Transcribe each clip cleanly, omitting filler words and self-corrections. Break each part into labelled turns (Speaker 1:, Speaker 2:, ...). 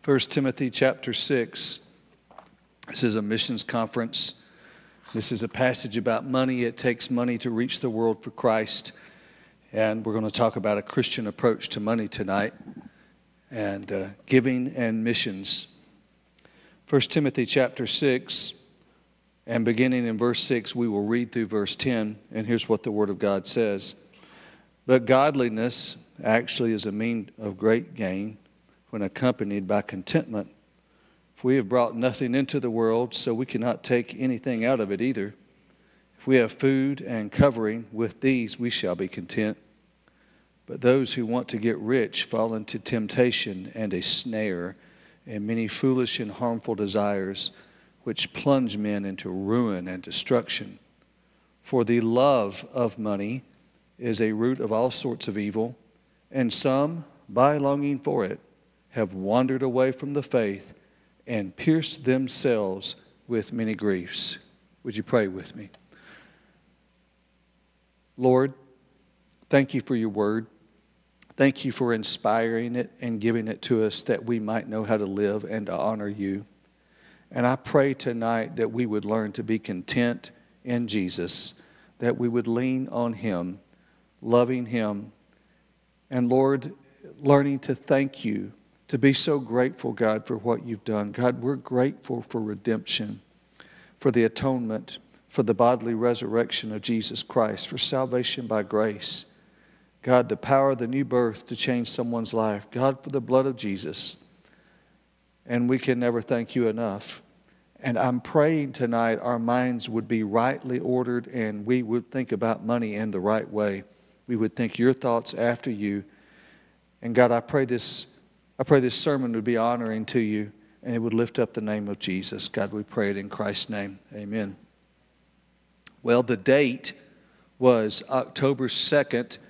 Speaker 1: 1 Timothy chapter 6. This is a missions conference. This is a passage about money. It takes money to reach the world for Christ. And we're going to talk about a Christian approach to money tonight and giving and missions. 1 Timothy chapter 6, and beginning in verse 6, we will read through verse 10. And here's what the Word of God says. But godliness actually is a mean of great gain when accompanied by contentment. For we have brought nothing into the world, so we cannot take anything out of it either. If we have food and covering, with these we shall be content. But those who want to get rich fall into temptation and a snare, and many foolish and harmful desires, which plunge men into ruin and destruction. For the love of money is a root of all sorts of evil, and some, by longing for it, have wandered away from the faith and pierced themselves with many griefs. Would you pray with me? Lord, thank you for your word. Thank you for inspiring it and giving it to us that we might know how to live and to honor you. And I pray tonight that we would learn to be content in Jesus, that we would lean on him, loving him, and Lord, learning to thank you, to be so grateful, God, for what you've done. God, we're grateful for redemption, for the atonement, for the bodily resurrection of Jesus Christ, for salvation by grace. God, the power of the new birth to change someone's life. God, for the blood of Jesus. And we can never thank you enough. And I'm praying tonight our minds would be rightly ordered and we would think about money in the right way. We would think your thoughts after you. And God, I pray this sermon would be honoring to you and it would lift up the name of Jesus. God, we pray it in Christ's name. Amen. Well, the date was October 2nd,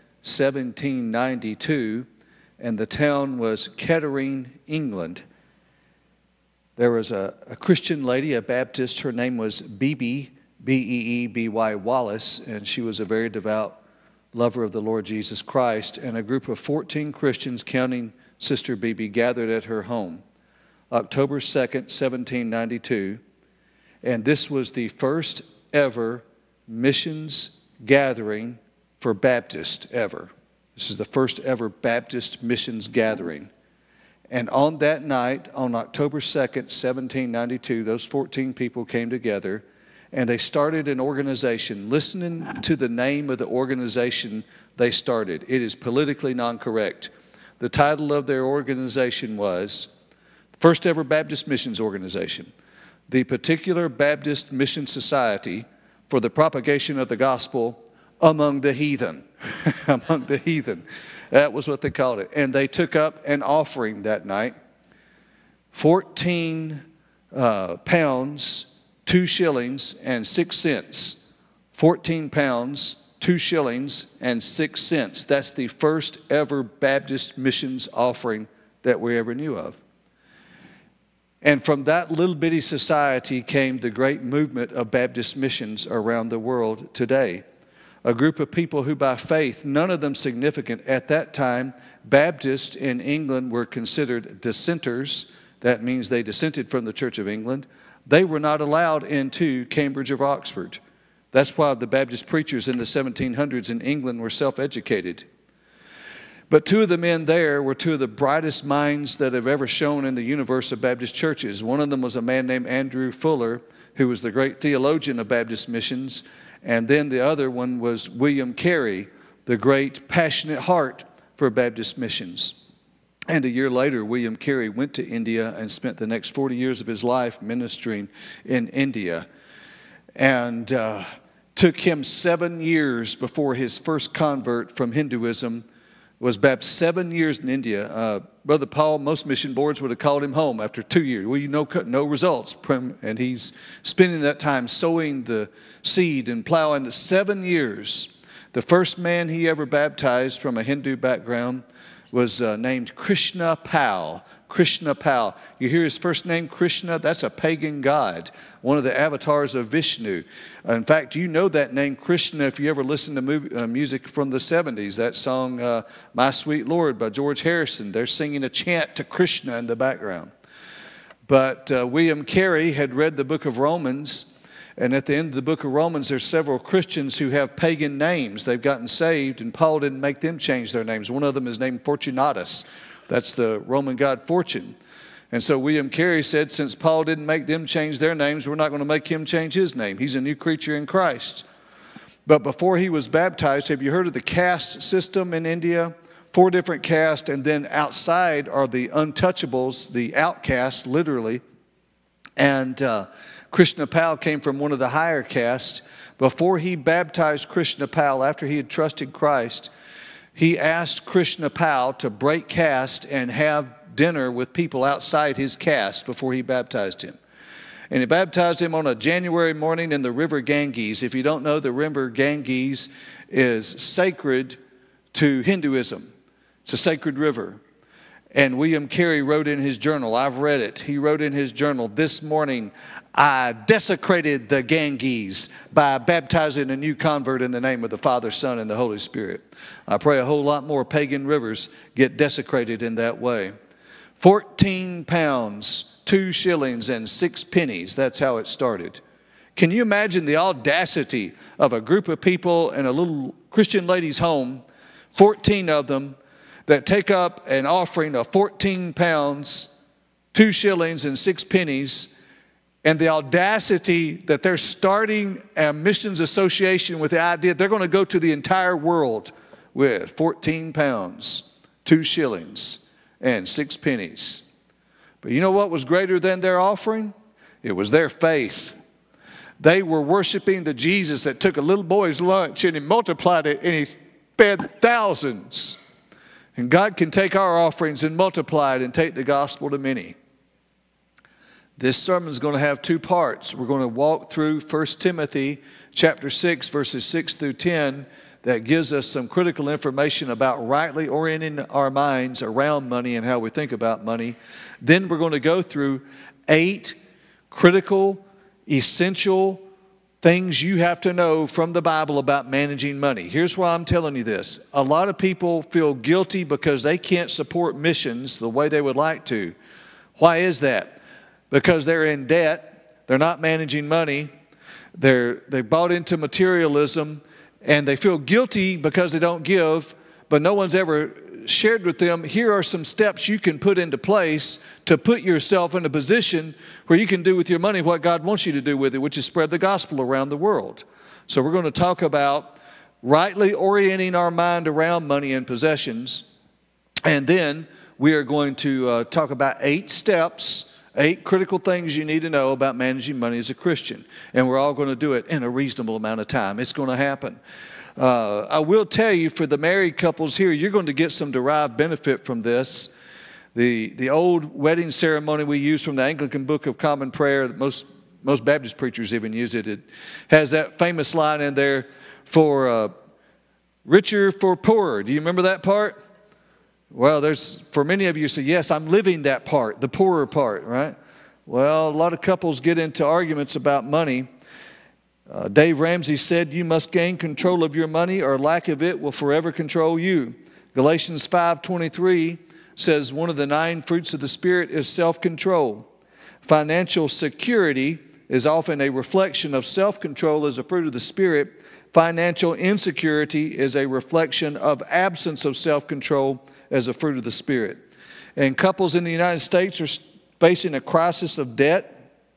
Speaker 1: 1792, and the town was Kettering, England. There was a Christian lady, a Baptist. Her name was Beebe, B-E-E-B-Y Wallace, and she was a very devout lover of the Lord Jesus Christ. And a group of 14 Christians, counting Sister Beebe, gathered at her home, October 2nd, 1792. And this was the first ever missions gathering for Baptist ever. This is the first ever Baptist missions gathering. And on that night, on October 2nd, 1792, those 14 people came together and they started an organization. Listening to the name of the organization they started. It is politically non-correct. The title of their organization was First Ever Baptist Missions Organization, the Particular Baptist Mission Society for the Propagation of the Gospel among the heathen. Among the heathen. That was what they called it. And they took up an offering that night, 14 pounds, 2 shillings, and 6 cents. 14 pounds, 2 shillings and 6 cents. That's the first ever Baptist missions offering that we ever knew of. And from that little bitty society came the great movement of Baptist missions around the world today. A group of people who by faith, none of them significant at that time, Baptists in England were considered dissenters. That means they dissented from the Church of England. They were not allowed into Cambridge or Oxford. That's why the Baptist preachers in the 1700s in England were self-educated. But two of the men there were two of the brightest minds that have ever shone in the universe of Baptist churches. One of them was a man named Andrew Fuller, who was the great theologian of Baptist missions. And then the other one was William Carey, the great passionate heart for Baptist missions. And a year later, William Carey went to India and spent the next 40 years of his life ministering in India. And took him 7 years before his first convert from Hinduism was baptized. 7 years in India. Brother Paul, most mission boards would have called him home after 2 years. Well, no results. And he's spending that time sowing the seed and plowing the 7 years. The first man he ever baptized from a Hindu background was named Krishna Pal. Krishna Pal. You hear his first name, Krishna? That's a pagan god, one of the avatars of Vishnu. In fact, you know that name, Krishna, if you ever listen to music from the 70s. That song, My Sweet Lord by George Harrison. They're singing a chant to Krishna in the background. But William Carey had read the book of Romans, and at the end of the book of Romans, there's several Christians who have pagan names. They've gotten saved, and Paul didn't make them change their names. One of them is named Fortunatus. That's the Roman god Fortune. And so William Carey said, since Paul didn't make them change their names, we're not going to make him change his name. He's a new creature in Christ. But before he was baptized, have you heard of the caste system in India? 4 different castes, and then outside are the untouchables, the outcasts, literally. And Krishna Pal came from one of the higher castes. Before he baptized Krishna Pal, after he had trusted Christ, he asked Krishna Pal to break caste and have dinner with people outside his caste before he baptized him. And he baptized him on a January morning in the river Ganges. If you don't know, the river Ganges is sacred to Hinduism. It's a sacred river. And William Carey wrote in his journal, I've read it, he wrote in his journal, this morning I desecrated the Ganges by baptizing a new convert in the name of the Father, Son, and the Holy Spirit. I pray a whole lot more pagan rivers get desecrated in that way. 14 pounds, 2 shillings, and 6 pennies. That's how it started. Can you imagine the audacity of a group of people in a little Christian lady's home, 14 of them, that take up an offering of 14 pounds, 2 shillings, and 6 pennies, and the audacity that they're starting a missions association with the idea they're going to go to the entire world with 14 pounds, 2 shillings, and 6 pennies. But you know what was greater than their offering? It was their faith. They were worshiping the Jesus that took a little boy's lunch and he multiplied it and he fed thousands. And God can take our offerings and multiply it and take the gospel to many. This sermon is going to have 2 parts. We're going to walk through 1 Timothy chapter 6, verses 6 through 10. That gives us some critical information about rightly orienting our minds around money and how we think about money. Then we're going to go through 8 critical, essential things you have to know from the Bible about managing money. Here's why I'm telling you this. A lot of people feel guilty because they can't support missions the way they would like to. Why is that? Because they're in debt, they're not managing money, they bought into materialism, and they feel guilty because they don't give, but no one's ever shared with them, here are some steps you can put into place to put yourself in a position where you can do with your money what God wants you to do with it, which is spread the gospel around the world. So we're going to talk about rightly orienting our mind around money and possessions, and then we are going to talk about 8 steps, 8 critical things you need to know about managing money as a Christian. And we're all going to do it in a reasonable amount of time. It's going to happen. I will tell you, for the married couples here, you're going to get some derived benefit from this. The old wedding ceremony we use from the Anglican Book of Common Prayer, that most Baptist preachers even use it. It has that famous line in there, for richer for poorer. Do you remember that part? Well, for many of you say, yes, I'm living that part, the poorer part, right? Well, a lot of couples get into arguments about money. Dave Ramsey said, you must gain control of your money or lack of it will forever control you. Galatians 5:23 says one of the 9 fruits of the Spirit is self-control. Financial security is often a reflection of self-control as a fruit of the Spirit. Financial insecurity is a reflection of absence of self-control as a fruit of the Spirit. And couples in the United States are facing a crisis of debt.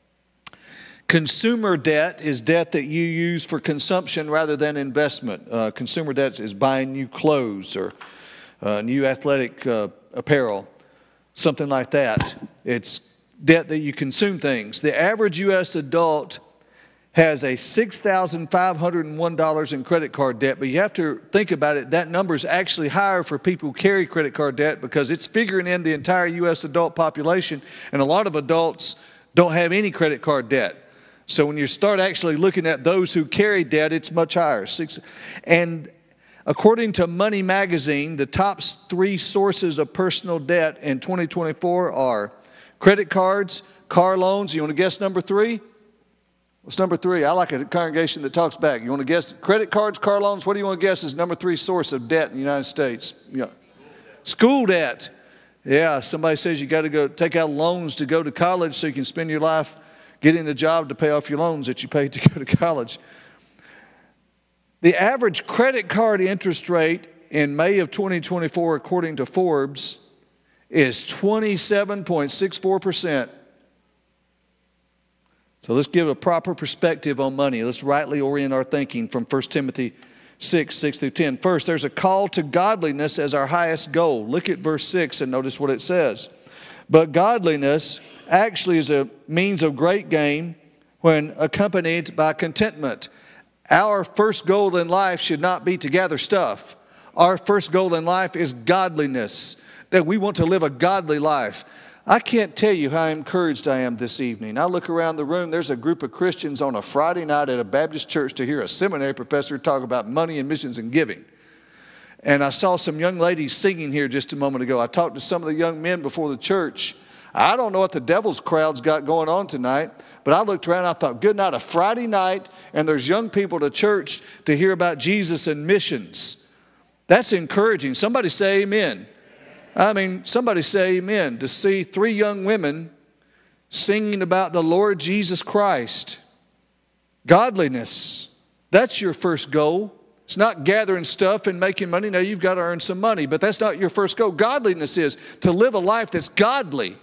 Speaker 1: Consumer debt is debt that you use for consumption rather than investment. Consumer debt is buying new clothes or new athletic apparel, something like that. It's debt that you consume things. The average U.S. adult has a $6,501 in credit card debt, but you have to think about it, that number is actually higher for people who carry credit card debt because it's figuring in the entire U.S. adult population, and a lot of adults don't have any credit card debt. So when you start actually looking at those who carry debt, it's much higher. And according to Money Magazine, the top 3 sources of personal debt in 2024 are credit cards, car loans. You want to guess number 3? What's number 3? I like a congregation that talks back. You want to guess credit cards, car loans? What do you want to guess is number 3 source of debt in the United States? School debt. Yeah, somebody says you got to go take out loans to go to college so you can spend your life getting a job to pay off your loans that you paid to go to college. The average credit card interest rate in May of 2024, according to Forbes, is 27.64%. So let's give a proper perspective on money. Let's rightly orient our thinking from 1 Timothy 6 through 10. First, there's a call to godliness as our highest goal. Look at verse 6 and notice what it says. But godliness actually is a means of great gain when accompanied by contentment. Our first goal in life should not be to gather stuff. Our first goal in life is godliness, that we want to live a godly life. I can't tell you how encouraged I am this evening. I look around the room, there's a group of Christians on a Friday night at a Baptist church to hear a seminary professor talk about money and missions and giving. And I saw some young ladies singing here just a moment ago. I talked to some of the young men before the church. I don't know what the devil's crowd's got going on tonight, but I looked around and I thought, good night, a Friday night, and there's young people to church to hear about Jesus and missions. That's encouraging. Somebody say amen. I mean, somebody say amen. To see 3 young women singing about the Lord Jesus Christ. Godliness. That's your first goal. It's not gathering stuff and making money. Now, you've got to earn some money, but that's not your first goal. Godliness is to live a life that's godly.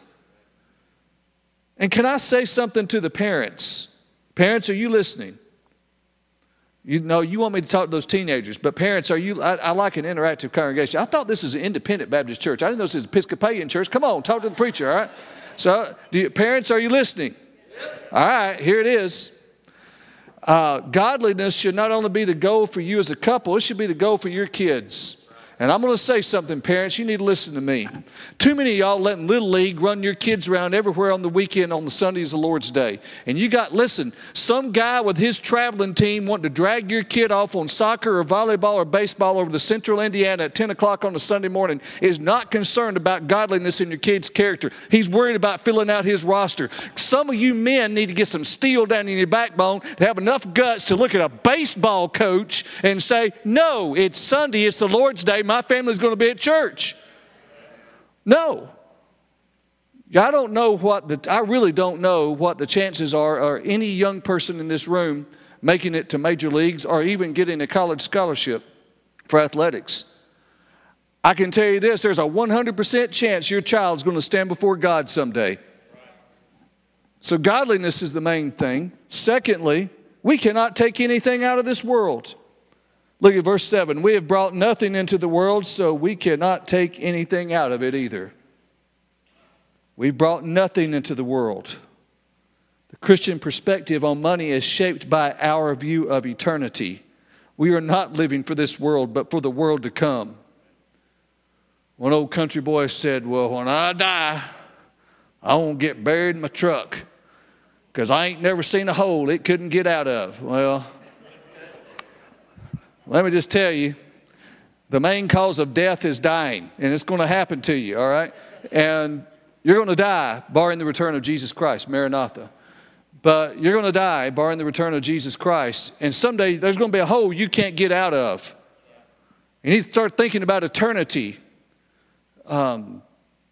Speaker 1: And can I say something to the parents? Parents, are you listening? You know, you want me to talk to those teenagers, but parents, I like an interactive congregation. I thought this is an independent Baptist church. I didn't know this is an Episcopalian church. Come on, talk to the preacher, all right? So, parents, are you listening? All right, here it is. Godliness should not only be the goal for you as a couple, it should be the goal for your kids. And I'm going to say something, parents, you need to listen to me. Too many of y'all letting Little League run your kids around everywhere on the weekend on the Sundays of the Lord's Day. And you got, listen, some guy with his traveling team wanting to drag your kid off on soccer or volleyball or baseball over to Central Indiana at 10 o'clock on a Sunday morning is not concerned about godliness in your kid's character. He's worried about filling out his roster. Some of you men need to get some steel down in your backbone to have enough guts to look at a baseball coach and say, no, it's Sunday, it's the Lord's Day, my family's going to be at church. No. I really don't know what the chances are any young person in this room making it to major leagues or even getting a college scholarship for athletics. I can tell you this, there's a 100% chance your child's going to stand before God someday. So godliness is the main thing. Secondly, we cannot take anything out of this world. Look at verse 7. We have brought nothing into the world, so we cannot take anything out of it either. We've brought nothing into the world. The Christian perspective on money is shaped by our view of eternity. We are not living for this world, but for the world to come. One old country boy said, well, when I die, I won't get buried in my truck because I ain't never seen a hole it couldn't get out of. Well, let me just tell you, the main cause of death is dying, and it's going to happen to you, all right? And you're going to die, barring the return of Jesus Christ, Maranatha. But you're going to die, barring the return of Jesus Christ, and someday there's going to be a hole you can't get out of. You need to start thinking about eternity. You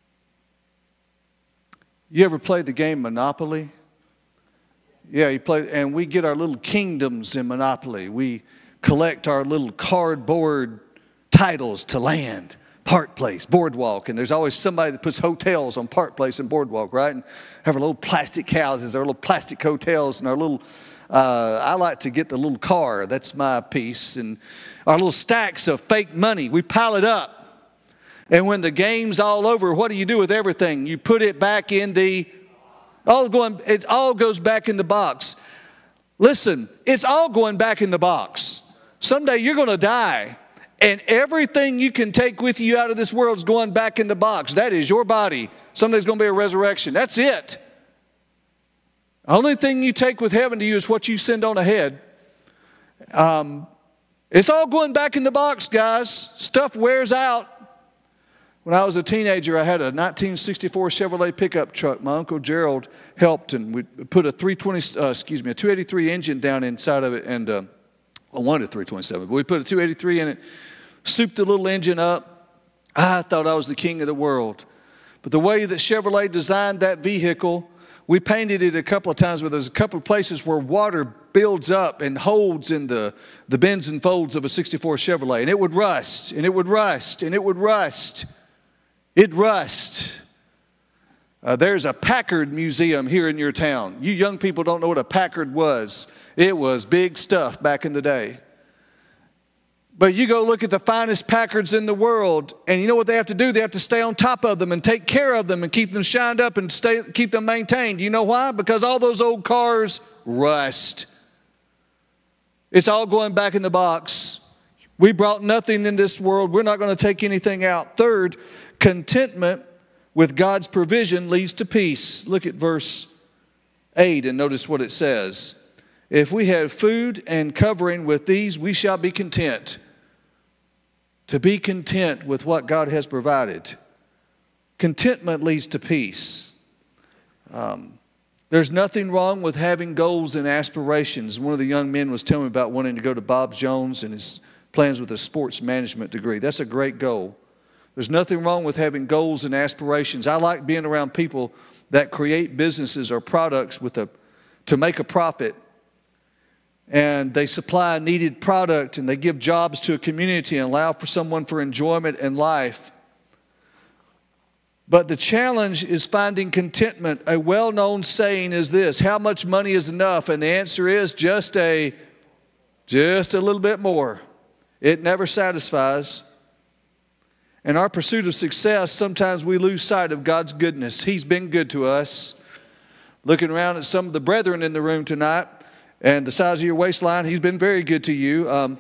Speaker 1: ever played the game Monopoly? Yeah, you play, and we get our little kingdoms in Monopoly. We collect our little cardboard titles to land, Park Place, Boardwalk, and there's always somebody that puts hotels on Park Place and Boardwalk, right? And have our little plastic houses, our little plastic hotels, and our little, I like to get the little car, that's my piece, and our little stacks of fake money, we pile it up. And when the game's all over, what do you do with everything? You put it back in it all goes back in the box. Listen, it's all going back in the box. Someday you're going to die, and everything you can take with you out of this world is going back in the box. That is your body. Someday there's going to be a resurrection. That's it. The only thing you take with heaven to you is what you send on ahead. It's all going back in the box, guys. Stuff wears out. When I was a teenager, I had a 1964 Chevrolet pickup truck. My Uncle Gerald helped, and we put a 283 engine down inside of it, and I wanted a 327, but we put a 283 in it, souped the little engine up. I thought I was the king of the world. But the way that Chevrolet designed that vehicle, we painted it a couple of times, but there's a couple of places where water builds up and holds in the bends and folds of a 64 Chevrolet. And it would rust, and it would rust, and it would rust. It'd rust. There's a Packard museum here in your town. You young people don't know what a Packard was. It was big stuff back in the day. But you go look at the finest Packards in the world, and you know what they have to do? They have to stay on top of them and take care of them and keep them shined up and keep them maintained. You know why? Because all those old cars rust. It's all going back in the box. We brought nothing in this world. We're not going to take anything out. Third, contentment with God's provision leads to peace. Look at verse 8 and notice what it says. If we have food and covering with these, we shall be content. To be content with what God has provided. Contentment leads to peace. There's nothing wrong with having goals and aspirations. One of the young men was telling me about wanting to go to Bob Jones and his plans with a sports management degree. That's a great goal. There's nothing wrong with having goals and aspirations. I like being around people that create businesses or products to make a profit. And they supply a needed product, and they give jobs to a community and allow for someone for enjoyment in life. But the challenge is finding contentment. A well-known saying is this: how much money is enough? And the answer is just a little bit more. It never satisfies. In our pursuit of success, sometimes we lose sight of God's goodness. He's been good to us. Looking around at some of the brethren in the room tonight, and the size of your waistline, He's been very good to you.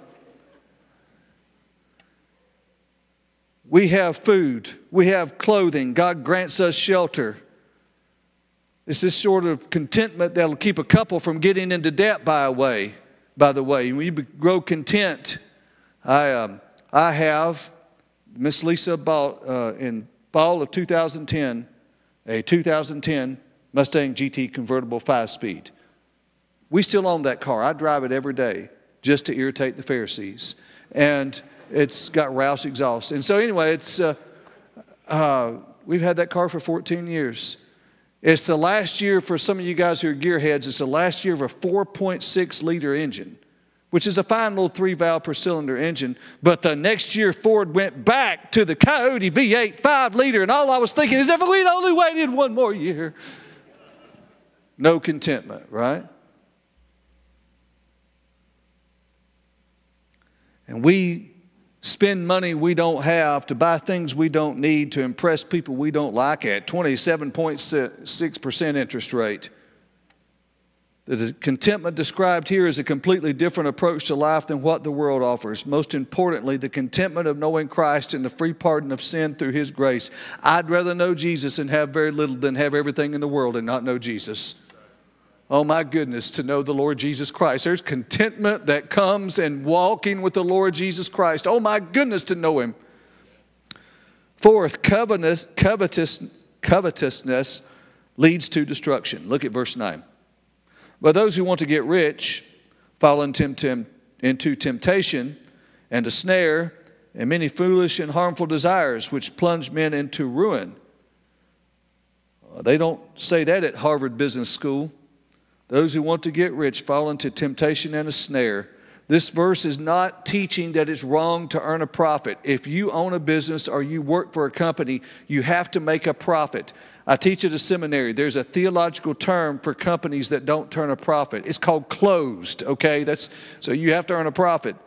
Speaker 1: We have food. We have clothing. God grants us shelter. It's this sort of contentment that will keep a couple from getting into debt, by the way. When you grow content, I have, Miss Lisa bought in fall of 2010, a 2010 Mustang GT convertible 5-speed. We still own that car. I drive it every day just to irritate the Pharisees. And it's got Rouse exhaust. And so anyway, we've had that car for 14 years. It's the last year, for some of you guys who are gearheads, it's the last year of a 4.6-liter engine, which is a fine little 3-valve per cylinder engine. But the next year, Ford went back to the Coyote V8 5-liter. And all I was thinking is, if we'd only waited one more year. No contentment, right? And we spend money we don't have to buy things we don't need to impress people we don't like at 27.6% interest rate. The contentment described here is a completely different approach to life than what the world offers. Most importantly, the contentment of knowing Christ and the free pardon of sin through His grace. I'd rather know Jesus and have very little than have everything in the world and not know Jesus. Oh my goodness, to know the Lord Jesus Christ. There's contentment that comes in walking with the Lord Jesus Christ. Oh my goodness, to know Him. Fourth, covetousness leads to destruction. Look at verse 9. But those who want to get rich fall into temptation and a snare and many foolish and harmful desires which plunge men into ruin. They don't say that at Harvard Business School. Those who want to get rich fall into temptation and a snare. This verse is not teaching that it's wrong to earn a profit. If you own a business or you work for a company, you have to make a profit. I teach at a seminary. There's a theological term for companies that don't turn a profit. It's called closed, okay? So you have to earn a profit.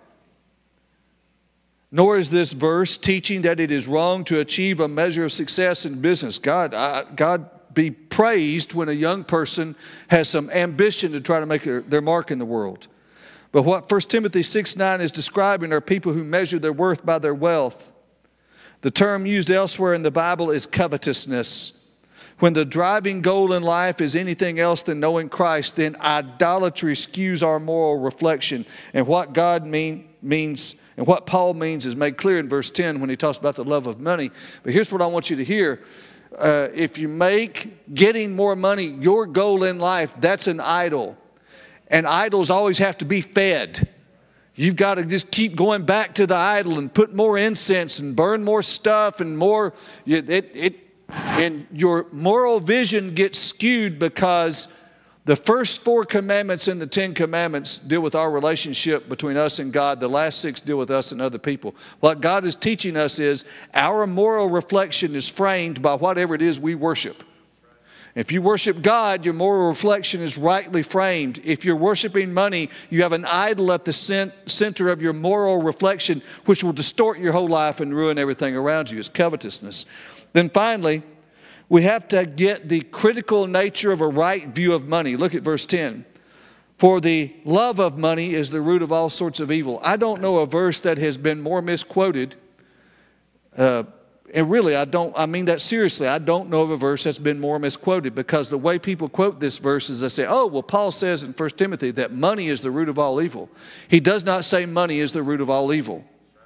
Speaker 1: Nor is this verse teaching that it is wrong to achieve a measure of success in business. God be praised when a young person has some ambition to try to make their mark in the world. But what 1 Timothy 6:9 is describing are people who measure their worth by their wealth. The term used elsewhere in the Bible is covetousness. When the driving goal in life is anything else than knowing Christ, then idolatry skews our moral reflection. And what God means and what Paul means is made clear in verse 10 when he talks about the love of money. But here's what I want you to hear. If you make getting more money your goal in life, that's an idol. And idols always have to be fed. You've got to just keep going back to the idol and put more incense and burn more stuff and more. And your moral vision gets skewed because the first 4 commandments in the 10 commandments deal with our relationship between us and God. The last 6 deal with us and other people. What God is teaching us is our moral reflection is framed by whatever it is we worship. If you worship God, your moral reflection is rightly framed. If you're worshiping money, you have an idol at the center of your moral reflection, which will distort your whole life and ruin everything around you. It's covetousness. Then finally, we have to get the critical nature of a right view of money. Look at verse 10. For the love of money is the root of all sorts of evil. I don't know a verse that has been more misquoted. And really, I mean that seriously. I don't know of a verse that's been more misquoted, because the way people quote this verse is they say, oh, well, Paul says in 1 Timothy that money is the root of all evil. He does not say money is the root of all evil.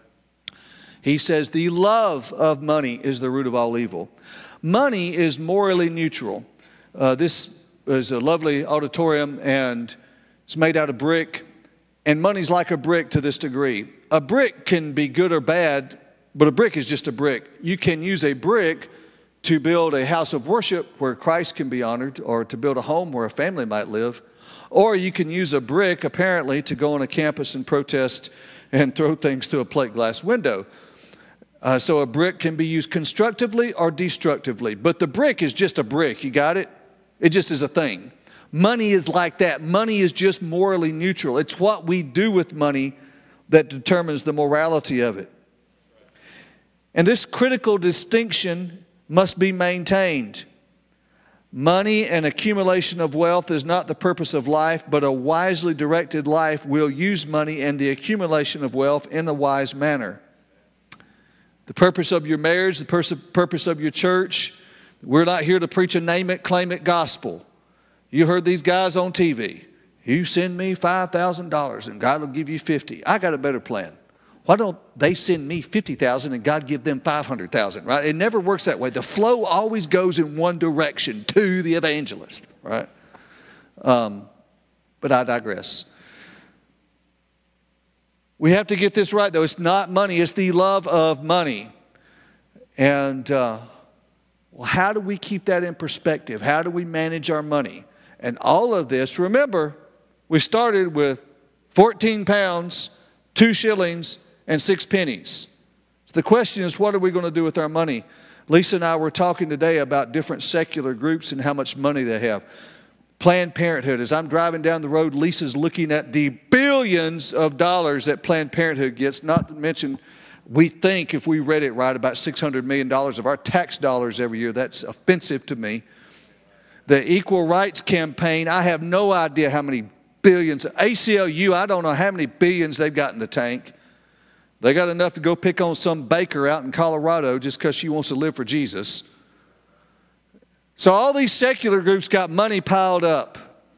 Speaker 1: He says the love of money is the root of all evil. Money is morally neutral. This is a lovely auditorium, and it's made out of brick. And money's like a brick to this degree. A brick can be good or bad, but a brick is just a brick. You can use a brick to build a house of worship where Christ can be honored, or to build a home where a family might live. Or you can use a brick, apparently, to go on a campus and protest and throw things through a plate glass window. So a brick can be used constructively or destructively. But the brick is just a brick. You got it? It just is a thing. Money is like that. Money is just morally neutral. It's what we do with money that determines the morality of it. And this critical distinction must be maintained. Money and accumulation of wealth is not the purpose of life, but a wisely directed life will use money and the accumulation of wealth in a wise manner. The purpose of your marriage, the purpose of your church, we're not here to preach a name it, claim it gospel. You heard these guys on TV. You send me $5,000 and God will give you 50. I got a better plan. Why don't they send me 50,000 and God give them 500,000, right? It never works that way. The flow always goes in one direction, to the evangelist, right? But I digress. We have to get this right, though. It's not money. It's the love of money. And well, how do we keep that in perspective? How do we manage our money? And all of this, remember, we started with 14 pounds, 2 shillings, and 6 pennies. So the question is, what are we going to do with our money? Lisa and I were talking today about different secular groups and how much money they have. Planned Parenthood. As I'm driving down the road, Lisa's looking at the billions of dollars that Planned Parenthood gets, not to mention, we think, if we read it right, about $600 million of our tax dollars every year. That's offensive to me. The Equal Rights Campaign, I have no idea how many billions. ACLU, I don't know how many billions they've got in the tank. They got enough to go pick on some baker out in Colorado just because she wants to live for Jesus. So all these secular groups got money piled up.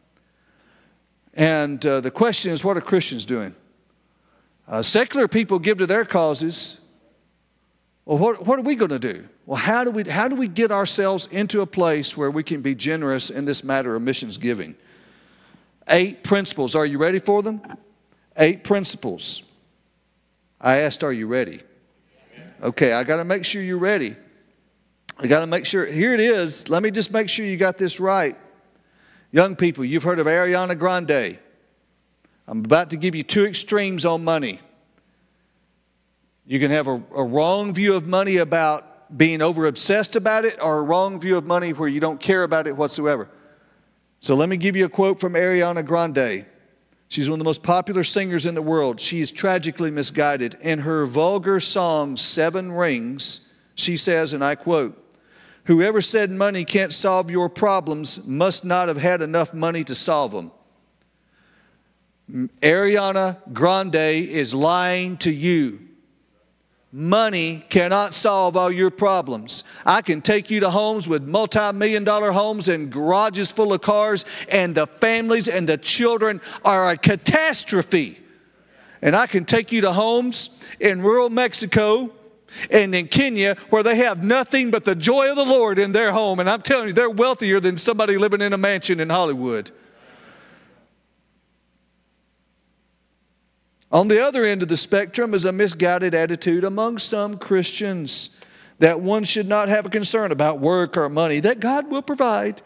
Speaker 1: And the question is, what are Christians doing? Secular people give to their causes. Well, what are we going to do? Well, how do we get ourselves into a place where we can be generous in this matter of missions giving? 8 principles. Are you ready for them? 8 principles. I asked, are you ready? Okay, I got to make sure you're ready. I got to make sure. Here it is. Let me just make sure you got this right. Young people, you've heard of Ariana Grande. I'm about to give you 2 extremes on money. You can have a wrong view of money about being over-obsessed about it, or a wrong view of money where you don't care about it whatsoever. So let me give you a quote from Ariana Grande. She's one of the most popular singers in the world. She is tragically misguided. In her vulgar song, 7 Rings, she says, and I quote, "Whoever said money can't solve your problems must not have had enough money to solve them." Ariana Grande is lying to you. Money cannot solve all your problems. I can take you to homes with multi-million-dollar homes and garages full of cars, and the families and the children are a catastrophe. And I can take you to homes in rural Mexico and in Kenya where they have nothing but the joy of the Lord in their home. And I'm telling you, they're wealthier than somebody living in a mansion in Hollywood. On the other end of the spectrum is a misguided attitude among some Christians. that one should not have a concern about work or money, that God will provide.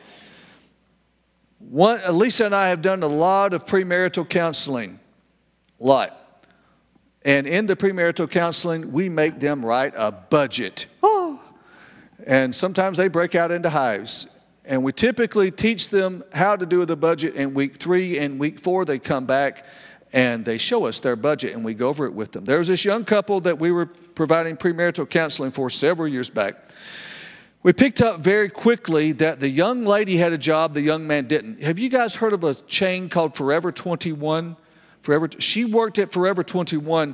Speaker 1: Lisa and I have done a lot of premarital counseling. A lot. And in the premarital counseling, we make them write a budget. Oh. And sometimes they break out into hives. And we typically teach them how to do the budget in week 3 and week 4. They come back and they show us their budget and we go over it with them. There was this young couple that we were providing premarital counseling for several years back. We picked up very quickly that the young lady had a job, the young man didn't. Have you guys heard of a chain called Forever 21? She worked at Forever 21.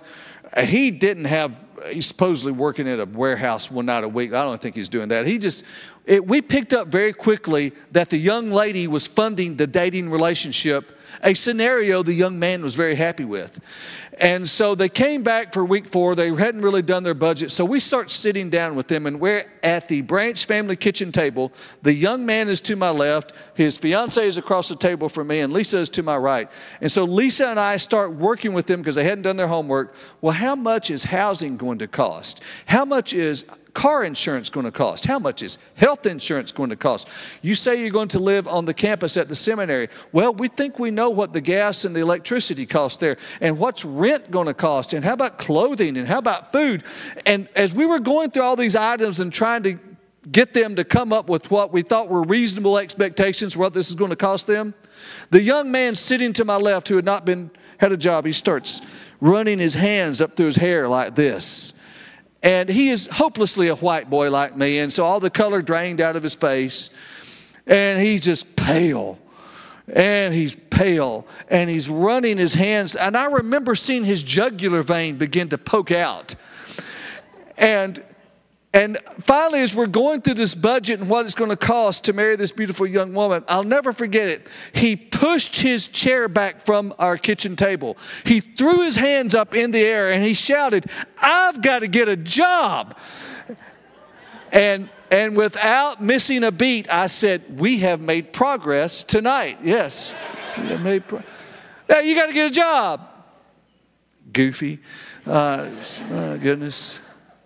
Speaker 1: He's supposedly working at a warehouse one night a week. I don't think he's doing that. We picked up very quickly that the young lady was funding the dating relationship, a scenario the young man was very happy with. And so they came back for week 4. They hadn't really done their budget. So we start sitting down with them, and we're at the Branch family kitchen table. The young man is to my left. His fiance is across the table from me, and Lisa is to my right. And so Lisa and I start working with them because they hadn't done their homework. Well, how much is housing going to cost? How much is car insurance going to cost? How much is health insurance going to cost? You say you're going to live on the campus at the seminary. Well, we think we know what the gas and the electricity cost there, and what's rent going to cost, and how about clothing, and how about food? And as we were going through all these items and trying to get them to come up with what we thought were reasonable expectations for what this is going to cost them, the young man sitting to my left who had a job, he starts running his hands up through his hair like this. And he is hopelessly a white boy like me, and so all the color drained out of his face, and he's just pale. And he's pale, and he's running his hands. And I remember seeing his jugular vein begin to poke out. And finally, as we're going through this budget and what it's going to cost to marry this beautiful young woman, I'll never forget it. He pushed his chair back from our kitchen table. He threw his hands up in the air and he shouted, "I've got to get a job." And without missing a beat, I said, "We have made progress tonight." Yes, we have made progress. Now, you got to get a job. Goofy. Goodness.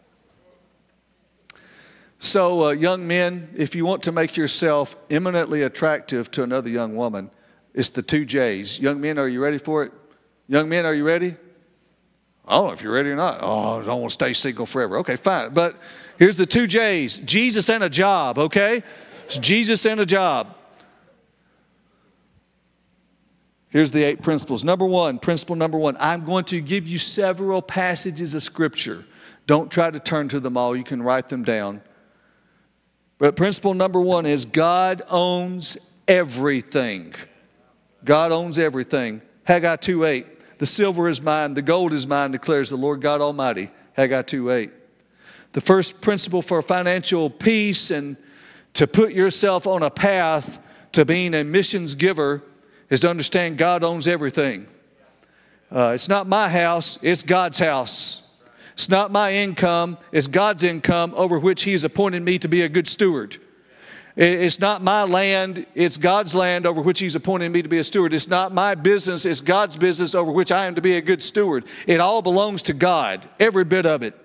Speaker 1: So, young men, if you want to make yourself eminently attractive to another young woman, it's the 2 J's. Young men, are you ready for it? Young men, are you ready? I don't know if you're ready or not. Oh, I don't want to stay single forever. Okay, fine. But here's the 2 J's. Jesus and a job, okay? It's Jesus and a job. Here's the 8 principles. Principle number one, I'm going to give you several passages of Scripture. Don't try to turn to them all. You can write them down. But principle number one is God owns everything. God owns everything. Haggai 2:8. The silver is mine, the gold is mine, declares the Lord God Almighty. Haggai 2:8. The first principle for financial peace and to put yourself on a path to being a missions giver is to understand God owns everything. It's not my house, it's God's house. It's not my income, it's God's income over which He has appointed me to be a good steward. It's not my land, it's God's land over which He's appointed me to be a steward. It's not my business, it's God's business over which I am to be a good steward. It all belongs to God, every bit of it.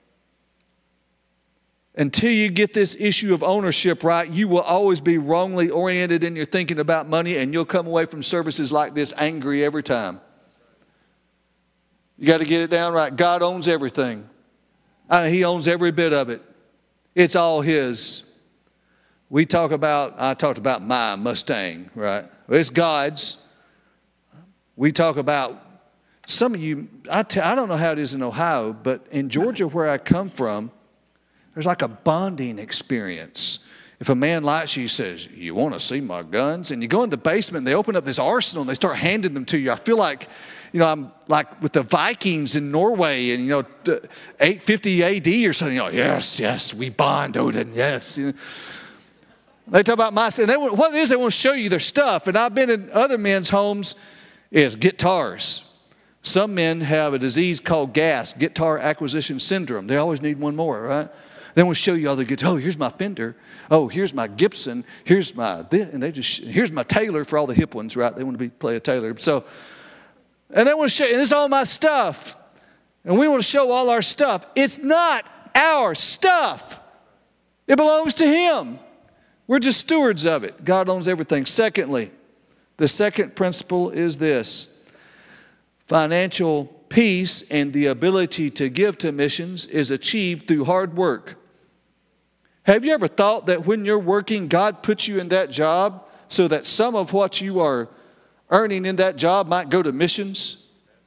Speaker 1: Until you get this issue of ownership right, you will always be wrongly oriented in your thinking about money, and you'll come away from services like this angry every time. You got to get it down right. God owns everything. He owns every bit of it. It's all His. I talked about my Mustang, right? Well, it's God's. We talk about, some of you, I don't know how it is in Ohio, but in Georgia where I come from, there's like a bonding experience. If a man likes you, he says, "You want to see my guns?" And you go in the basement and they open up this arsenal and they start handing them to you. I feel like, I'm like with the Vikings in Norway and, 850 AD or something. Yes, we bond, Odin, yes. They talk about and what it is, they want to show you their stuff. And I've been in other men's homes, is guitars. Some men have a disease called GAS, guitar acquisition syndrome. They always need one more, right? They want to show you all the guitars. Oh, here's my Fender. Oh, here's my Gibson. Here's my here's my Taylor for all the hip ones, right? They want to play a Taylor. And they want to show, and this is all my stuff. And we want to show all our stuff. It's not our stuff. It belongs to Him. We're just stewards of it. God owns everything. Secondly, the second principle is this. Financial peace and the ability to give to missions is achieved through hard work. Have you ever thought that when you're working, God puts you in that job so that some of what you are earning in that job might go to missions?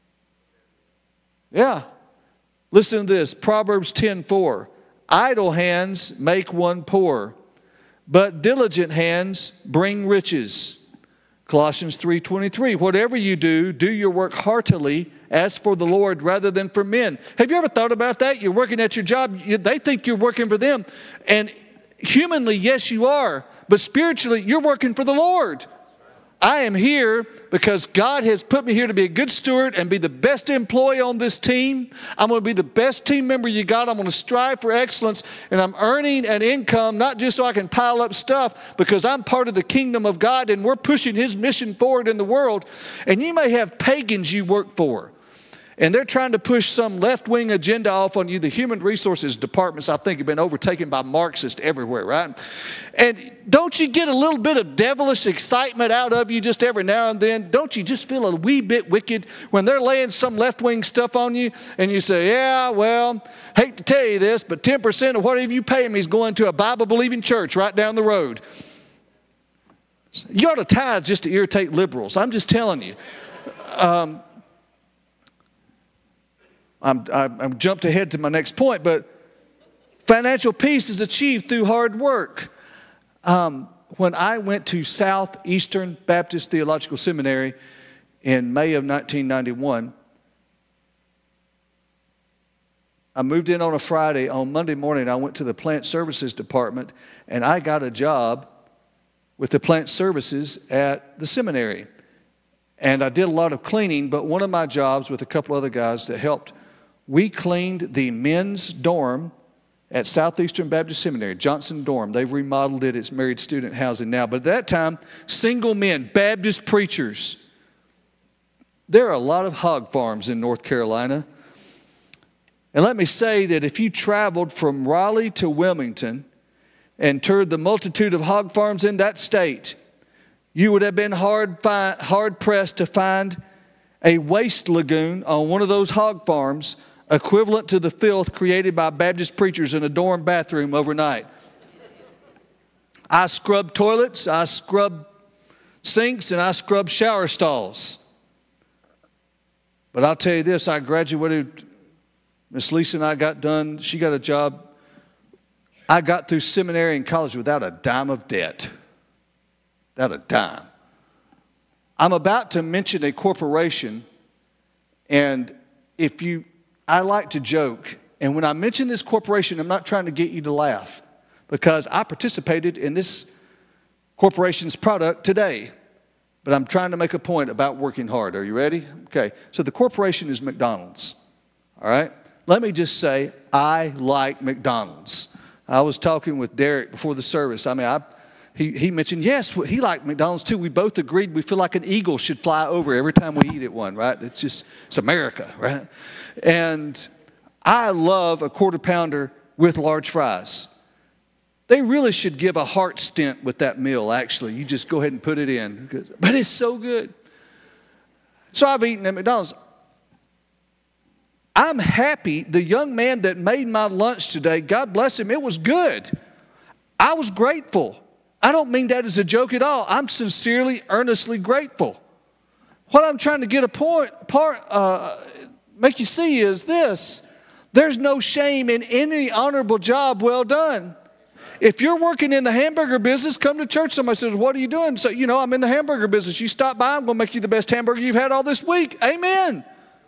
Speaker 1: Yeah. Listen to this, Proverbs 10:4. Idle hands make one poor, but diligent hands bring riches. Colossians 3:23. Whatever you do, do your work heartily as for the Lord rather than for men. Have you ever thought about that? You're working at your job. They think you're working for them. And humanly, yes, you are. But spiritually, you're working for the Lord. I am here because God has put me here to be a good steward and be the best employee on this team. I'm going to be the best team member you got. I'm going to strive for excellence. And I'm earning an income, not just so I can pile up stuff, because I'm part of the kingdom of God and we're pushing His mission forward in the world. And you may have pagans you work for, and they're trying to push some left-wing agenda off on you. The human resources departments, I think, have been overtaken by Marxists everywhere, right? And don't you get a little bit of devilish excitement out of you just every now and then? Don't you just feel a wee bit wicked when they're laying some left-wing stuff on you and you say, yeah, well, hate to tell you this, but 10% of whatever you pay me is going to a Bible-believing church right down the road. You ought to tithe just to irritate liberals. I'm just telling you. I'm jumped ahead to my next point, but financial peace is achieved through hard work. When I went to Southeastern Baptist Theological Seminary in May of 1991, I moved in on a Friday. On Monday morning, I went to the plant services department, and I got a job with the plant services at the seminary. And I did a lot of cleaning, but one of my jobs with a couple other guys that helped, we cleaned the men's dorm at Southeastern Baptist Seminary, Johnson Dorm. They've remodeled it. It's married student housing now. But at that time, single men, Baptist preachers. There are a lot of hog farms in North Carolina. And let me say that if you traveled from Raleigh to Wilmington and toured the multitude of hog farms in that state, you would have been hard-pressed to find a waste lagoon on one of those hog farms equivalent to the filth created by Baptist preachers in a dorm bathroom overnight. I scrubbed toilets, I scrubbed sinks, and I scrubbed shower stalls. But I'll tell you this, I graduated, Miss Lisa and I got done, she got a job. I got through seminary and college without a dime of debt. Without a dime. I'm about to mention a corporation, and I like to joke, and when I mention this corporation, I'm not trying to get you to laugh, because I participated in this corporation's product today, but I'm trying to make a point about working hard. Are you ready? Okay, so the corporation is McDonald's, all right? Let me just say, I like McDonald's. I was talking with Derek before the service. He mentioned, yes, he liked McDonald's too. We both agreed we feel like an eagle should fly over every time we eat at one, right? It's America, right? And I love a quarter pounder with large fries. They really should give a heart stent with that meal, actually. You just go ahead and put it in. But it's so good. So I've eaten at McDonald's. I'm happy the young man that made my lunch today, God bless him, it was good. I was grateful. I don't mean that as a joke at all. I'm sincerely, earnestly grateful. What I'm trying to get make you see is this. There's no shame in any honorable job well done. If you're working in the hamburger business, come to church. Somebody says, what are you doing? So, I'm in the hamburger business. You stop by, I'm going to make you the best hamburger you've had all this week. Amen.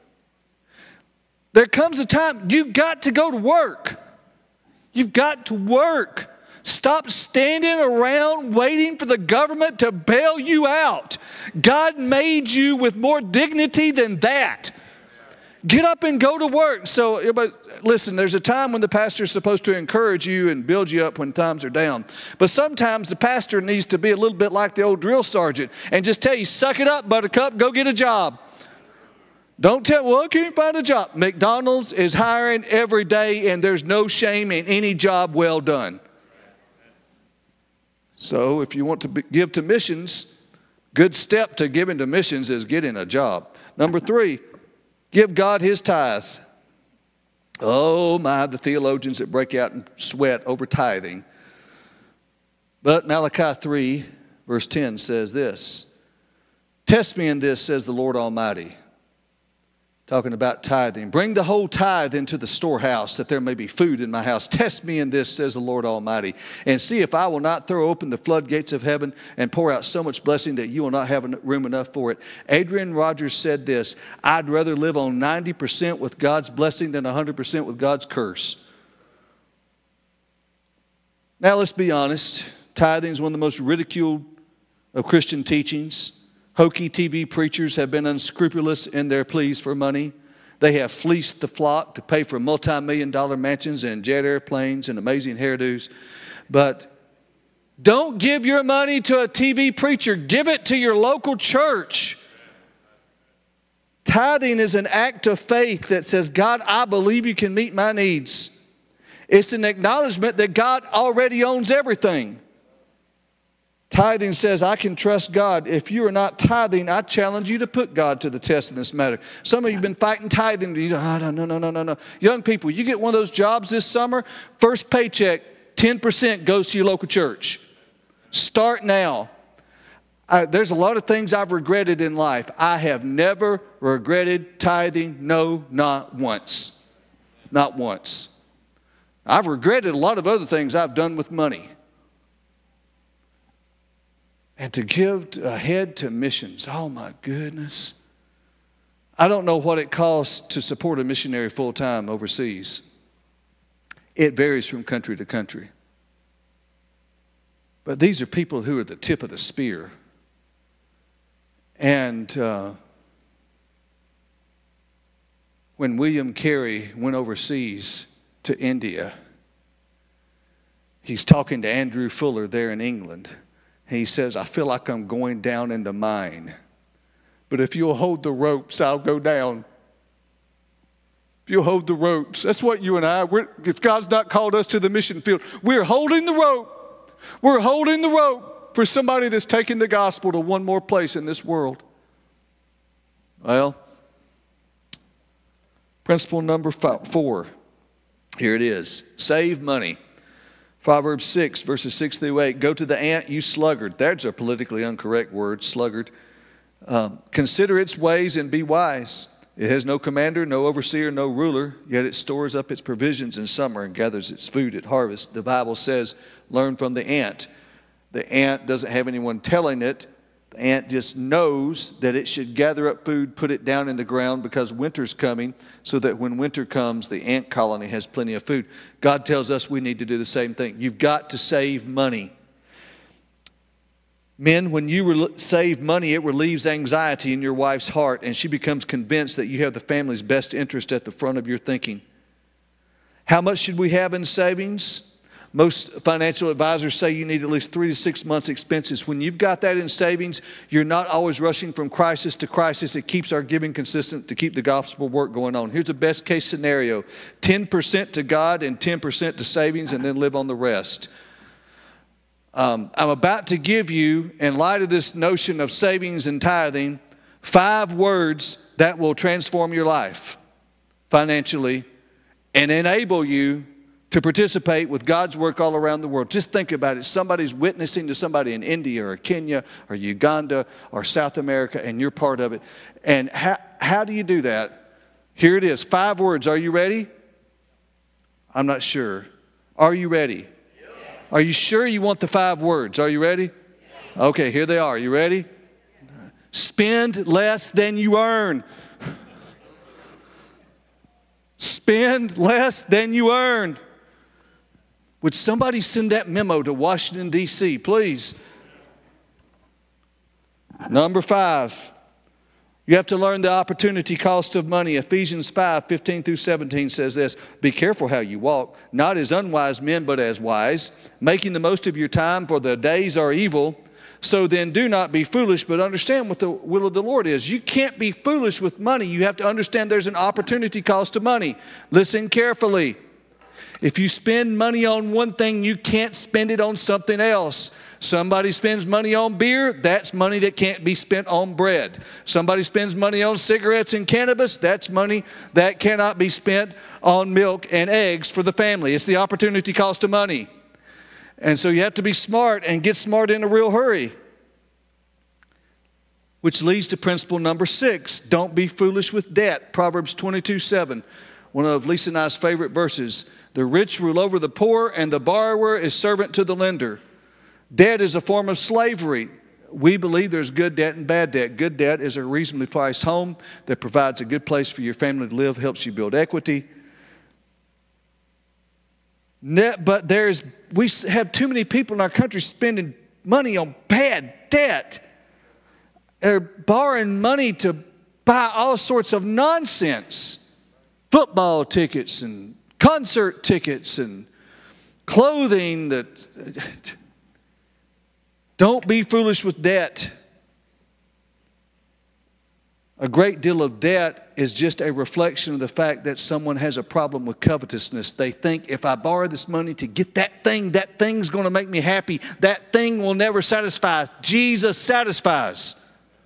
Speaker 1: There comes a time you've got to go to work. You've got to work. Stop standing around waiting for the government to bail you out. God made you with more dignity than that. Get up and go to work. So, everybody, listen, there's a time when the pastor is supposed to encourage you and build you up when times are down. But sometimes the pastor needs to be a little bit like the old drill sergeant and just tell you, suck it up, buttercup, go get a job. Don't tell, well, I can't find a job. McDonald's is hiring every day, and there's no shame in any job well done. So if you want to give to missions, good step to giving to missions is getting a job. Number 3, give God his tithe. Oh my, the theologians that break out and sweat over tithing. But Malachi 3, verse 10 says this, test me in this, says the Lord Almighty. Talking about tithing. Bring the whole tithe into the storehouse, that there may be food in my house. Test me in this, says the Lord Almighty, and see if I will not throw open the floodgates of heaven and pour out so much blessing that you will not have room enough for it. Adrian Rogers said this, I'd rather live on 90% with God's blessing than 100% with God's curse. Now let's be honest. Tithing is one of the most ridiculed of Christian teachings. Hokey TV preachers have been unscrupulous in their pleas for money. They have fleeced the flock to pay for multi-million-dollar mansions and jet airplanes and amazing hairdos. But don't give your money to a TV preacher. Give it to your local church. Tithing is an act of faith that says, God, I believe you can meet my needs. It's an acknowledgement that God already owns everything. Tithing says, I can trust God. If you are not tithing, I challenge you to put God to the test in this matter. Some of you have been fighting tithing. You go, no. Young people, you get one of those jobs this summer, first paycheck, 10% goes to your local church. Start now. There's a lot of things I've regretted in life. I have never regretted tithing. No, not once. Not once. I've regretted a lot of other things I've done with money. And to give ahead to missions, oh my goodness. I don't know what it costs to support a missionary full-time overseas. It varies from country to country. But these are people who are the tip of the spear. And when William Carey went overseas to India, he's talking to Andrew Fuller there in England. He says, I feel like I'm going down in the mine. But if you'll hold the ropes, I'll go down. If you'll hold the ropes. That's what you and I, if God's not called us to the mission field, we're holding the rope. We're holding the rope for somebody that's taking the gospel to one more place in this world. Well, principle number 4. Here it is. Save money. Proverbs 6, verses 6 through 8. Go to the ant, you sluggard. That's a politically incorrect word, sluggard. Consider its ways and be wise. It has no commander, no overseer, no ruler, yet it stores up its provisions in summer and gathers its food at harvest. The Bible says, learn from the ant. The ant doesn't have anyone telling it. The ant just knows that it should gather up food, put it down in the ground because winter's coming, so that when winter comes, the ant colony has plenty of food. God tells us we need to do the same thing. You've got to save money. Men, when you save money, it relieves anxiety in your wife's heart, and she becomes convinced that you have the family's best interest at the front of your thinking. How much should we have in savings? Most financial advisors say you need at least 3 to 6 months' expenses. When you've got that in savings, you're not always rushing from crisis to crisis. It keeps our giving consistent to keep the gospel work going on. Here's a best case scenario. 10% to God and 10% to savings, and then live on the rest. I'm about to give you, in light of this notion of savings and tithing, 5 words that will transform your life financially and enable you to participate with God's work all around the world. Just think about it. Somebody's witnessing to somebody in India or Kenya or Uganda or South America, and you're part of it. And how do you do that? Here it is. 5 words. Are you ready? I'm not sure. Are you ready? Are you sure you want the 5 words? Are you ready? Okay, here they are. You ready? Spend less than you earn. Spend less than you earn. Would somebody send that memo to Washington, D.C., please? Number 5, you have to learn the opportunity cost of money. Ephesians 5, 15 through 17 says this, be careful how you walk, not as unwise men, but as wise, making the most of your time, for the days are evil. So then do not be foolish, but understand what the will of the Lord is. You can't be foolish with money. You have to understand there's an opportunity cost to money. Listen carefully. If you spend money on one thing, you can't spend it on something else. Somebody spends money on beer, that's money that can't be spent on bread. Somebody spends money on cigarettes and cannabis, that's money that cannot be spent on milk and eggs for the family. It's the opportunity cost of money. And so you have to be smart and get smart in a real hurry. Which leads to principle number 6. Don't be foolish with debt. Proverbs 22:7. One of Lisa and I's favorite verses. The rich rule over the poor, and the borrower is servant to the lender. Debt is a form of slavery. We believe there's good debt and bad debt. Good debt is a reasonably priced home that provides a good place for your family to live, helps you build equity. But we have too many people in our country spending money on bad debt. They're borrowing money to buy all sorts of nonsense. Football tickets and concert tickets and clothing. Don't be foolish with debt. A great deal of debt is just a reflection of the fact that someone has a problem with covetousness. They think if I borrow this money to get that thing's going to make me happy. That thing will never satisfy. Jesus satisfies.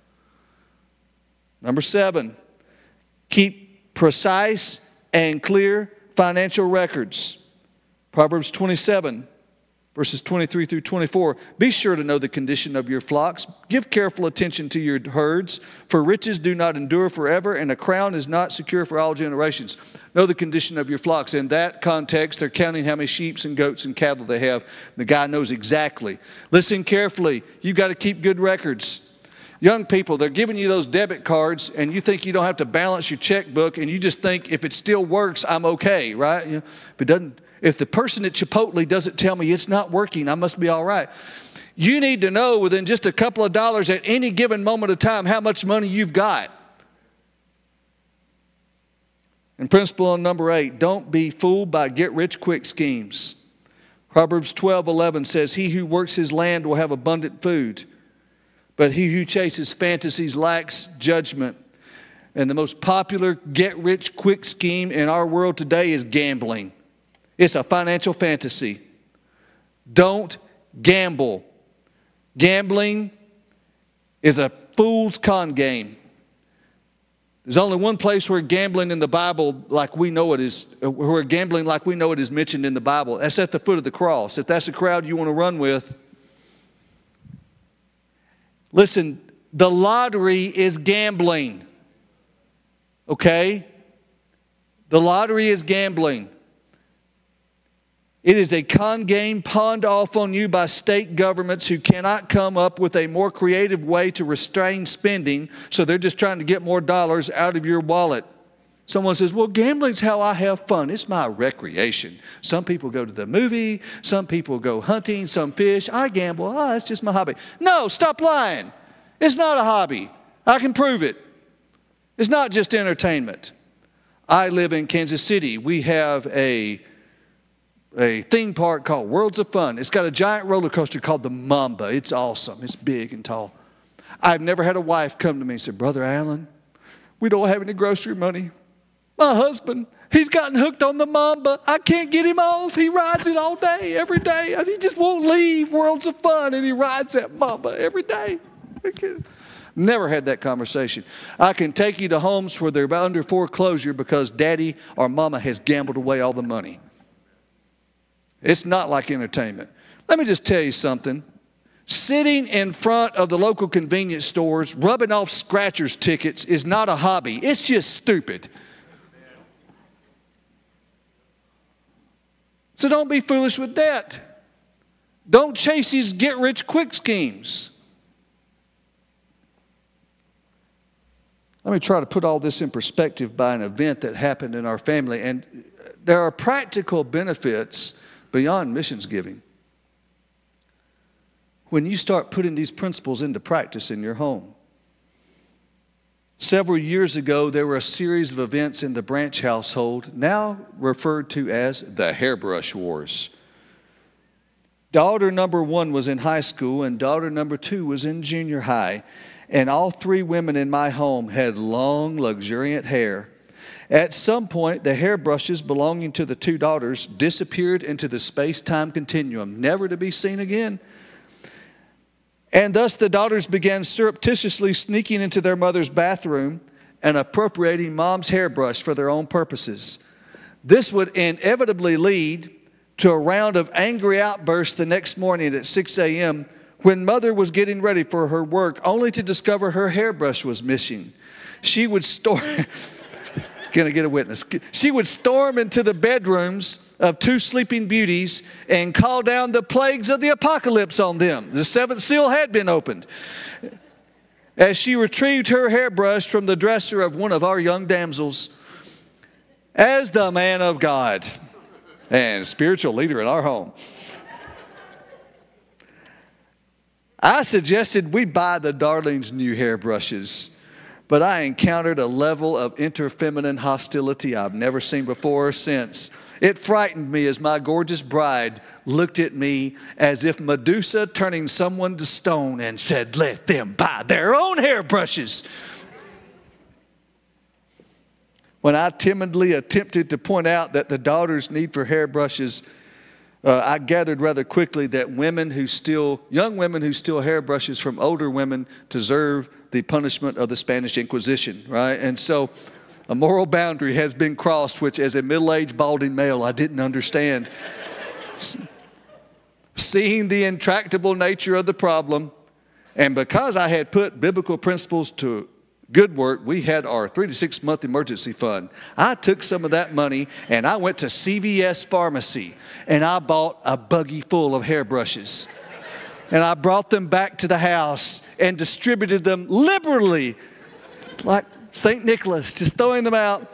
Speaker 1: Number 7, keep precise and clear financial records. Proverbs 27, verses 23 through 24. Be sure to know the condition of your flocks. Give careful attention to your herds, for riches do not endure forever, and a crown is not secure for all generations. Know the condition of your flocks. In that context, they're counting how many sheep and goats and cattle they have. The guy knows exactly. Listen carefully. You've got to keep good records. Young people, they're giving you those debit cards, and you think you don't have to balance your checkbook, and you just think if it still works, I'm okay, right? You know, if it doesn't. If the person at Chipotle doesn't tell me it's not working, I must be all right. You need to know within just a couple of dollars at any given moment of time how much money you've got. And principle number 8, don't be fooled by get-rich-quick schemes. Proverbs 12:11 says, he who works his land will have abundant food, but he who chases fantasies lacks judgment. And the most popular get-rich-quick scheme in our world today is gambling. It's a financial fantasy. Don't gamble. Gambling is a fool's con game. There's only one place where gambling in the Bible like we know it is, where gambling like we know it is mentioned in the Bible. That's at the foot of the cross. If that's a crowd you want to run with, listen, the lottery is gambling. Okay? The lottery is gambling. It is a con game pawned off on you by state governments who cannot come up with a more creative way to restrain spending, so they're just trying to get more dollars out of your wallet. Someone says, well, gambling's how I have fun. It's my recreation. Some people go to the movie. Some people go hunting. Some fish. I gamble. Oh, it's just my hobby. No, stop lying. It's not a hobby. I can prove it. It's not just entertainment. I live in Kansas City. We have a theme park called Worlds of Fun. It's got a giant roller coaster called the Mamba. It's awesome. It's big and tall. I've never had a wife come to me and say, Brother Allen, we don't have any grocery money. My husband, he's gotten hooked on the Mamba. I can't get him off. He rides it all day, every day. He just won't leave Worlds of Fun, and he rides that Mamba every day. Never had that conversation. I can take you to homes where they're under foreclosure because daddy or mama has gambled away all the money. It's not like entertainment. Let me just tell you something. Sitting in front of the local convenience stores, rubbing off scratchers tickets is not a hobby. It's just stupid. So don't be foolish with debt. Don't chase these get-rich-quick schemes. Let me try to put all this in perspective by an event that happened in our family. And there are practical benefits beyond missions giving when you start putting these principles into practice in your home. Several years ago, there were a series of events in the Branch household, now referred to as the Hairbrush Wars. Daughter number 1 was in high school, and daughter number 2 was in junior high. And all 3 women in my home had long, luxuriant hair. At some point, the hairbrushes belonging to the 2 daughters disappeared into the space-time continuum, never to be seen again. And thus the daughters began surreptitiously sneaking into their mother's bathroom and appropriating mom's hairbrush for their own purposes. This would inevitably lead to a round of angry outbursts the next morning at 6 a.m. when mother was getting ready for her work, only to discover her hairbrush was missing. She would storm... Can I get a witness? She would storm into the bedrooms of 2 sleeping beauties and call down the plagues of the apocalypse on them. The 7th seal had been opened. As she retrieved her hairbrush from the dresser of one of our young damsels, as the man of God and spiritual leader in our home, I suggested we buy the darlings new hairbrushes, but I encountered a level of interfeminine hostility I've never seen before or since. It frightened me as my gorgeous bride looked at me as if Medusa turning someone to stone and said, "Let them buy their own hairbrushes." When I timidly attempted to point out that the daughters' need for hairbrushes, I gathered rather quickly that young women who steal hairbrushes from older women deserve the punishment of the Spanish Inquisition, right? And so a moral boundary has been crossed, which as a middle-aged balding male, I didn't understand. Seeing the intractable nature of the problem, and because I had put biblical principles to good work, we had our 3 to 6 month emergency fund. I took some of that money and I went to CVS Pharmacy and I bought a buggy full of hairbrushes. And I brought them back to the house and distributed them liberally, like St. Nicholas, just throwing them out.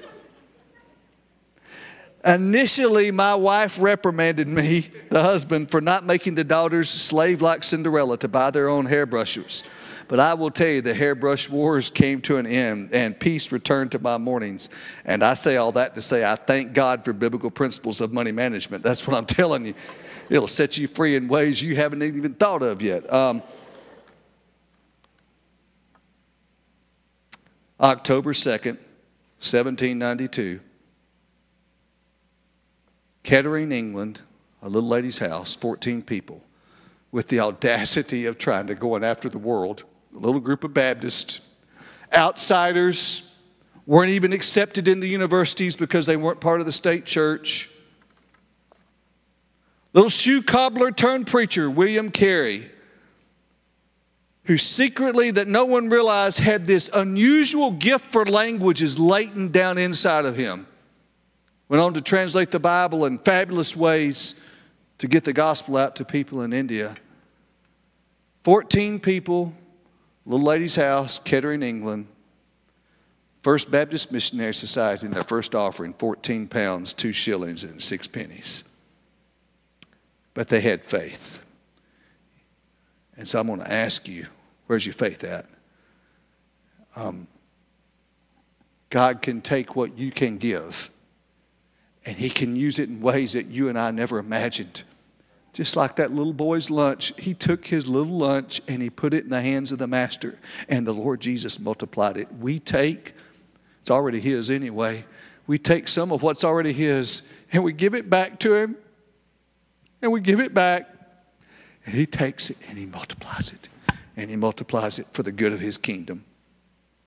Speaker 1: Initially, my wife reprimanded me, the husband, for not making the daughters slave like Cinderella to buy their own hairbrushes. But I will tell you, the hairbrush wars came to an end and peace returned to my mornings. And I say all that to say I thank God for biblical principles of money management. That's what I'm telling you. It'll set you free in ways you haven't even thought of yet. October 2nd, 1792. Kettering, England, a little lady's house, 14 people, with the audacity of trying to go in after the world. A little group of Baptists, outsiders, weren't even accepted in the universities because they weren't part of the state church. Little shoe cobbler turned preacher, William Carey, who secretly, that no one realized, had this unusual gift for languages latent down inside of him. Went on to translate the Bible in fabulous ways to get the gospel out to people in India. 14 people, little lady's house, Kettering, England. First Baptist Missionary Society in their first offering, 14 pounds, 2 shillings, and 6 pennies. But they had faith. And so I'm going to ask you, where's your faith at? God can take what you can give, and He can use it in ways that you and I never imagined. Just like that little boy's lunch, he took his little lunch and he put it in the hands of the master, and the Lord Jesus multiplied it. We take, it's already His anyway, we take some of what's already His and we give it back to Him, and we give it back, and He takes it and He multiplies it, and He multiplies it for the good of His kingdom.